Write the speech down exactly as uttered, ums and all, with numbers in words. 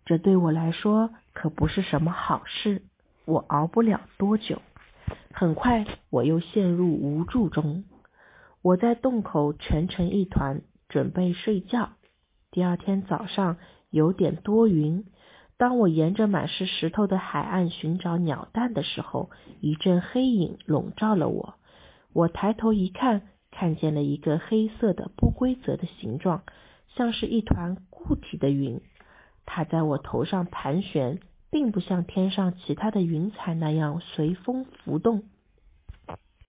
这对我来说可不是什么好事，我熬不了多久。很快我又陷入无助中，我在洞口蜷成一团，准备睡觉。第二天早上有点多云，当我沿着满是石头的海岸寻找鸟蛋的时候，一阵黑影笼罩了我。我抬头一看，看见了一个黑色的不规则的形状，像是一团固体的云。它在我头上盘旋，并不像天上其他的云彩那样随风浮动。